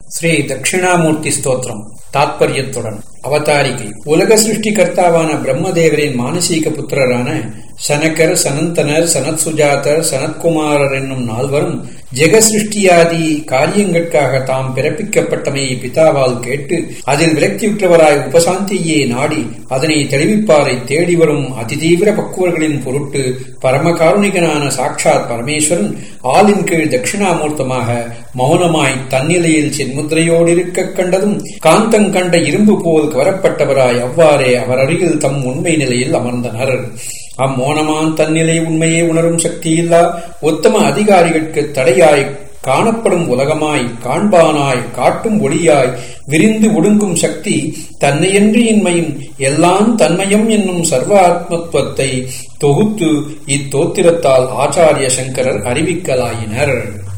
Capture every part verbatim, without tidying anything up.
ஸ்ரீ தட்சிணாமூர்த்தி ஸ்தோத்திரம் தாத்பரியத்துடன் அவதாரிகை. உலக சிருஷ்டி கர்த்தாவான பிரம்மதேவரின் மானசீக புத்திரரான சனகர், சனந்தனர், சனத் சுஜாதர், சனத்குமாரர் என்னும் நால்வரும் ஜெக சிருஷ்டியாதி காரியங்களுக்காக தாம் பிறப்பிக்கப்பட்டமையை பிதாவால் கேட்டு அதில் விரக்தியுற்றவராய் உபசாந்தியே நாடி அதனை தெளிவிப்பாரை தேடி வரும் அதிதீவிர பக்குவர்களின் பொருட்டு பரமகாருணிகனான சாட்சாத் பரமேஸ்வரன் ஆளின் கீழ் தட்சிணாமூர்த்தமாக மௌனமாய் தன்னிலையில் சென்முத்திரையோடு இருக்க கண்டதும் காந்தங் கண்ட இரும்பு போல் கவரப்பட்டவராய் அவ்வாறே அவர் அருகில் தம் உண்மை நிலையில் அமர்ந்தனர். அம்மோனமான் தன்னிலை உண்மையை உணரும் சக்தியில்லா உத்தம அதிகாரிகளுக்கு தடையாய் காணப்படும் உலகமாய் காண்பானாய் காட்டும் ஒளியாய் விரிந்து ஒடுங்கும் சக்தி தன்னையன்றி இன்மையும் எல்லாம் தன்மயம் என்னும் சர்வ ஆத்மத்துவத்தை தொகுத்து இத்தோத்திரத்தால் ஆச்சாரிய சங்கரர் அறிவிக்கலாயினர்.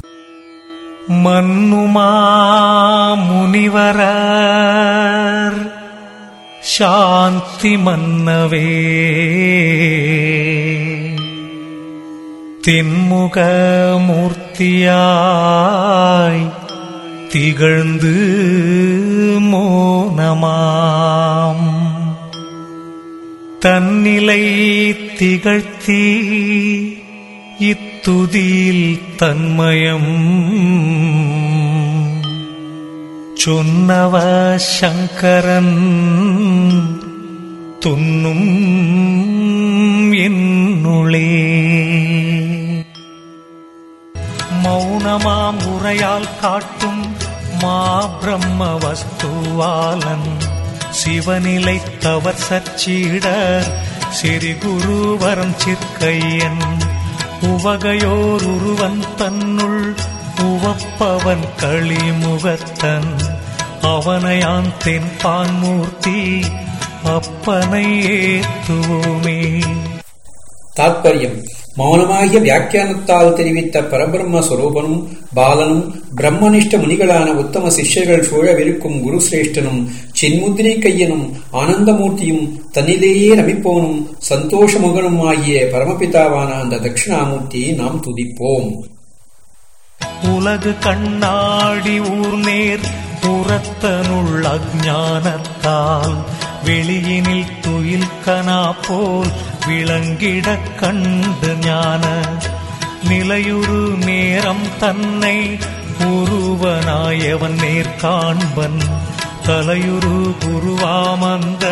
மன்னுமா முனிவரர் சாந்தி மன்னவே தின்முக மூர்த்தியாய் திகழ்ந்து மோனமாம் தன்னிலை திகழ்த்தி இத்துதியில் தன்மயம் சொன்னவ சங்கரன் துன்னும் என்னுளே. மௌனமாம் உரையால் காட்டும் மா பிரம்ம வஸ்துவாலன் சிவநிலை தவர் சச்சீடர் சிறி குருவரம் சிற்கையன் உவகையோர் உருவன் தன்னுள் உவப்பவன் களிமுகத்தன் அவனையான் தென்பான் மூர்த்தி அப்பனை ஏத்துவோமே. தாத்பரியம். மௌனமாகிய வியாக்கியானத்தால் தெரிவித்த பரபிரம்ம ஸ்வரூபனும் பாலனும் பிரம்மனிஷ்ட முனிகளான உத்தம சிஷ்யர்கள் சூழவிருக்கும் குருசிரேஷ்டனும் சின்முத்திரை கையனும் ஆனந்தமூர்த்தியும் தன்னிலேயே நமிப்போனும் சந்தோஷமுகனும் ஆகிய பரமபிதாவான அந்த தட்சிணாமூர்த்தியை நாம் துதிப்போம். உலகு கண்ணாடி ஊர்நேர் புறத்தனுள் அஞ்ஞானத்தால் வெளியினில் துயில் கனா போல் விளங்கிட கண்டு ஞான நிலையுறு நேரம் தன்னை உருவனாயவன் நேர்காண்பன் தலையுறு குருவாமந்த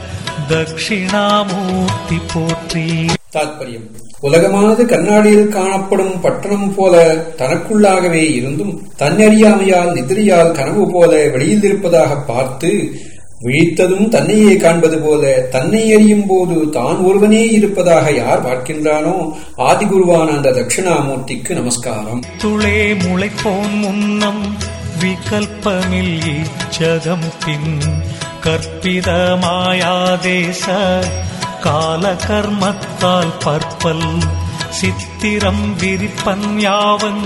தட்சிணாமூர்த்தி போற்றி. தாத்பரியம். உலகமானது கண்ணாடியில் காணப்படும் பட்டணம் போல தனக்குள்ளாகவே இருந்தும் தன்னறியாமையால் நிதிரியால் கனவு போல வெளியில் இருப்பதாக பார்த்து விழித்ததும் தன்னையே காண்பது போல தன்னை அறியும் போது தான் ஒருவனே இருப்பதாக யார் பார்க்கின்றானோ ஆதிகுருவான அந்த தட்சிணாமூர்த்திக்கு நமஸ்காரம். துளே முளைப்போன் முன்னம் விகல்பமில் இச்சகம் பின் கற்பித மாயாதேச கால கர்மத்தால் பற்பல் சித்திரம் விரிப்பன் யாவன்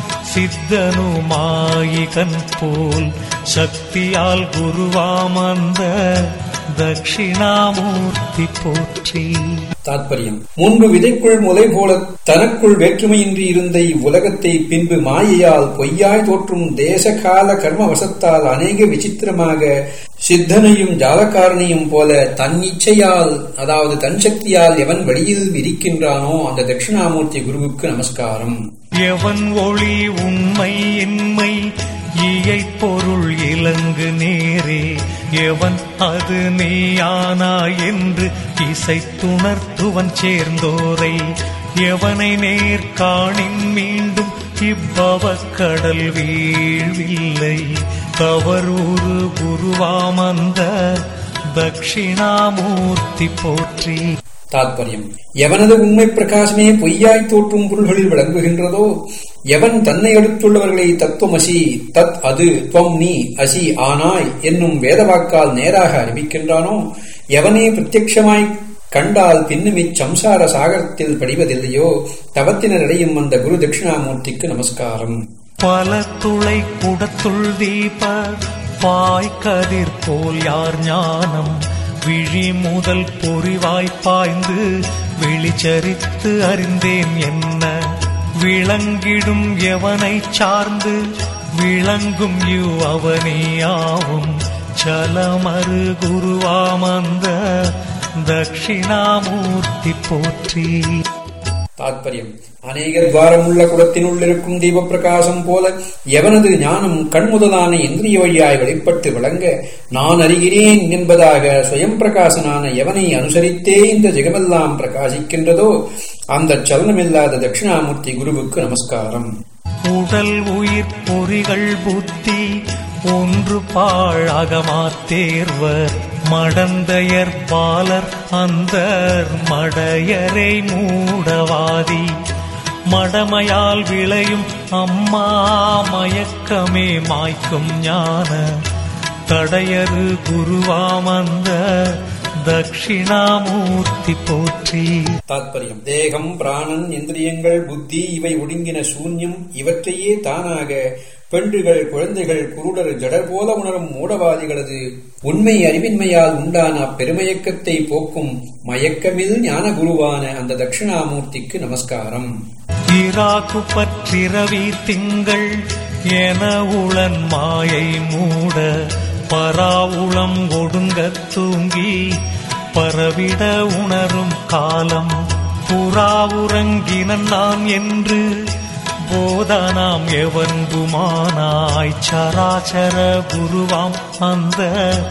சித்தனுமாயிகன் போல் சக்தியால் குருவாமந்த தட்சிணாமூர்த்தி போற்றி. தாத்பரியம். முன்பு விதைக்குள் முலை போல தனக்குள் வேற்றுமையின்றி இருந்த இவ்வுலகத்தை பின்பு மாயையால் பொய்யாய் தோற்றும் தேச கால கர்ம வசத்தால் அநேக விசித்திரமாக சித்தனையும் ஜாலக்காரனையும் போல தன் இச்சையால் அதாவது தன் சக்தியால் எவன் வெளியில் விரிக்கின்றானோ அந்த தட்சிணாமூர்த்தி குருவுக்கு நமஸ்காரம். எவன் ஒளி உண்மை இன்மை ஈயை பொருள் இலங்கு நேரே எவன் அது நீயானா என்று இசைத்துணர்த்துவன் சேர்ந்தோரை எவனை நேர்காணின் மீண்டும் இவ்வவக் கடல் வீழ்வில்லை தவறூறு குருவாமந்த தட்சிணாமூர்த்தி போற்றி. தாத்பரியம். எவனது உண்மை பிரகாசமே பொய்யாய் தோற்றும் பொருள்களில் விளங்குகின்றதோ எவன் தன்னை அடுத்துள்ளவர்களை தத்துவமசி தத் அது துவம் நீ அசி ஆனாய் என்னும் வேதவாக்கால் நேராக அறிவிக்கின்றானோ எவனே பிரத்யட்சமாய் கண்டால் பின்னும் இச்சம்சார சாகரத்தில் படிவதில்லையோ தவத்தினர் அடையும் அந்த குரு தட்சிணாமூர்த்திக்கு நமஸ்காரம். பல துளை குடத்துள் தீப பாய்கதிர் போல் யார் ஞானம் விழி முதல் பொறிவாய்ப்பாய்ந்து வெளிச்சரித்து அறிந்தேன் என்ன விளங்கிடும் எவனை சார்ந்து விளங்கும் யு அவனியாவும் சலமரு குருவாமந்த தட்சிணாமூர்த்தி போற்றி. தாத்பர்யம்: அநேக துவாரமுள்ள குடத்தினுள் இருக்கும் தீப பிரகாசம் போல எவனது ஞானம் கண்முதலான இந்திரிய வழியாய் வெளிப்பட்டு விளங்க, நான் அறிகிறேன் என்பதாக சுயம் பிரகாசனான எவனை அனுசரித்தே இந்த ஜெகமெல்லாம் பிரகாசிக்கின்றதோ அந்த சலனமில்லாத தட்சிணாமூர்த்தி குருவுக்கு நமஸ்காரம். உடல் உயிர் பொறிகள் புத்தி ஒன்று பாழாகமாத்தேர்வர் மடந்தையர் பாலர் அந்தர் மடையரை மூடவாதி மடமையால் விளையும் அம்மா மயக்கமே மாய்க்கும் ஞான தடையரு குருவாமந்த தட்சிணாமூர்த்தி போற்றி. தாத்பர்யம்: தேகம், பிராணன், இந்திரியங்கள், புத்தி இவை ஒடுங்கின சூன்யம் இவற்றையே தானாக பெண்டுகள், குழந்தைகள், குருடர், ஜடர் போல உணரும் மூடவாதிகளது உண்மை அறிவின்மையால் உண்டான பெருமயக்கத்தை போக்கும் மயக்கமில் ஞான குருவான அந்த தட்சிணாமூர்த்திக்கு நமஸ்காரம். இராக்கு பற்றிரவி திங்கள் என உளன் மாயை மூட பராவுளம் ஒடுங்க தூங்கி பரவிட உணரும் காலம் புறாவுறங்கினன் நான் என்று போதானாம் எவன்புமானாய் சராச்சர குருவாம் அந்த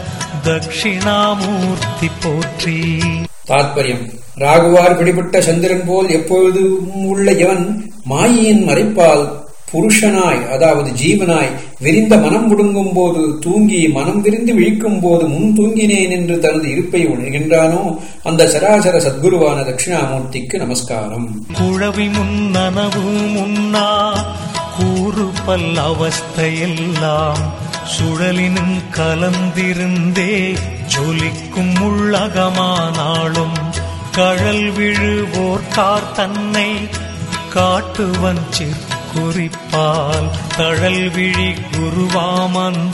தட்சிணாமூர்த்தி போற்றி. தாத்பர்யம்: ராகுவார் பிடிபட்ட சந்திரன் போல் எப்பொழுதும் உள்ள எவன் மாயின் மறைப்பால் புருஷனாய் அதாவது ஜீவனாய் விரிந்த மனம் முடுங்கும் போது தூங்கி மனம் விரிந்து விழிக்கும் போது முன் தூங்கினேன் என்று தனது இருப்பை உணர்கின்றானோ அந்த சராசர சத்குருவான தட்சிணாமூர்த்திக்கு நமஸ்காரம். குழவி முன்னனவு முன்னா கூறு பல் அவஸ்தையெல்லாம் சுழலினும் கலந்திருந்தே ஜொலிக்கும் உள்ளகமானாலும் கழல் விழுவோர்கார் தன்னை காட்டுவன் சிற் குறிப்பால் தழல் விழி குருவாமந்த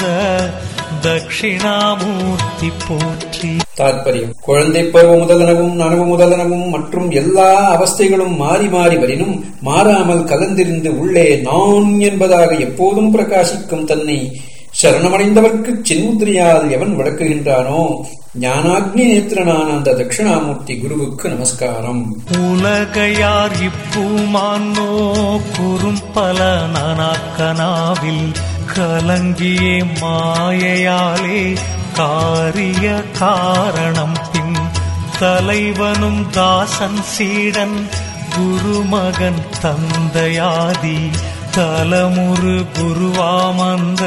தட்சிணாமூர்த்தி போற்றி. தாத்பர்யம்: குழந்தை பருவ முதலனவும் நனவு முதலனவும் மற்றும் எல்லா அவஸ்தைகளும் மாறி மாறி வரினும் மாறாமல் கலந்திருந்து உள்ளே நான் என்பதாக எப்போதும் பிரகாசிக்கும் தன்னை சரணமடைந்தவர்க்கு சின்முத்திரையால் எவன் விளக்குகின்றானோ ஞானாக்னி நேத்திரனான அந்த தட்சிணாமூர்த்தி குருவுக்கு நமஸ்காரம். உலகையார் இப்பூமானோ குறும்பல நானாக்கனாவில் கலங்கியே மாயையாலே காரிய காரணம் பின் தலைவனும் தாசன் சீடன் குருமகன் தந்தையாதி தலமுரு குருவாமந்த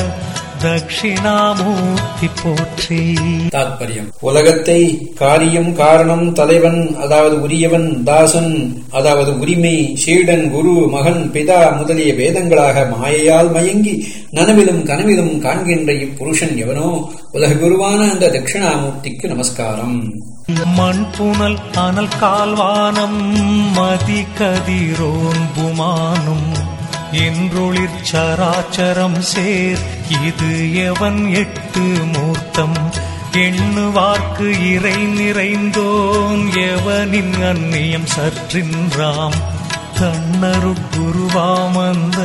தட்சிணாமூர்த்தி போற்றி. தாத்பர்யம்: உலகத்தை காரியம், காரணம், தலைவன் அதாவது உரியவன், தாசன் அதாவது உரிமை, சீடன், குரு, மகன், பிதா முதலிய வேதங்களாக மாயையால் மயங்கி நனவிலும் கனவிலும் காண்கின்ற இப்புருஷன் எவனோ உலக குருவான அந்த தட்சிணாமூர்த்திக்கு நமஸ்காரம். மண் புனல் அனல் கால்வானம் மதி கதிரோன் புமானும் என்றொளிர் சராச்சரம் சேர் இது எவன் எட்டு மூர்த்தம் எண்ணுவார்க்கு இறை நிறைந்தோன் எவனின் அந்நியம் சற்றின்றாம் தன்னருட்குருவாமந்த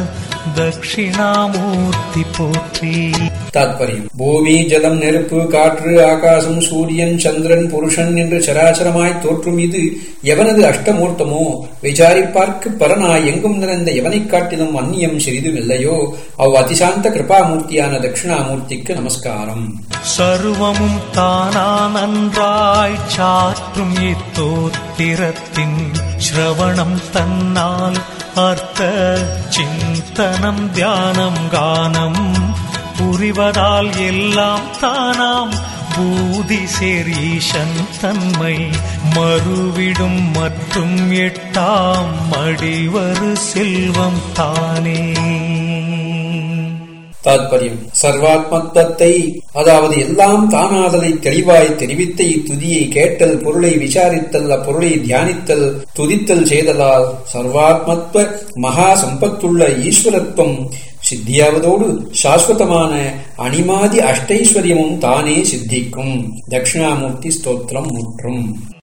தட்சிணாமூர்த்தி போற்றி. தாத்பர்யம்: பூமி, ஜலம், நெருப்பு, காற்று, ஆகாசம், சூரியன், சந்திரன், புருஷன் என்று சராசரமாய் தோற்றும் இது எவனது அஷ்டமூர்த்தமோ விசாரிப்பார்க்கு பரனாய் எங்கும் நிறைந்த எவனைக் காட்டிலும் அந்நியம் சிறிதும் இல்லையோ அவ் அதிசாந்த கிருபாமூர்த்தியான தட்சிணாமூர்த்திக்கு நமஸ்காரம். சர்வமும் தானா நன்றாய் சாற்றும் இத்தோத்திரத்தின் ஸ்ரவணம் தன்னால் அர்த்த சிந்தனம் தியானம் கானம் புரிவதால் எல்லாம் தானாம் பூதி சேர் ஈசன் தன்மை மறுவிடும் மற்றும் எட்டாம் மடிவரு செல்வம் தானே. தாத்பர்யம்: சர்வாத்மத்வத்தை அதாவது எல்லாம் தானாதலை தெளிவாய் தெரிவித்த இத்துதியை கேட்டல், பொருளை விசாரித்தல், அப்பொருளை தியானித்தல், துதித்தல் செய்தலால் சர்வாத்மத்வ மகா சம்பத்துள்ள ஈஸ்வரத்துவம் சித்தியாவதோடு சாஸ்வதமான அனிமாதி அஷ்டைஸ்வரியமும் தானே சித்திக்கும். தட்சிணாமூர்த்தி ஸ்தோத்திரம் முற்றும்.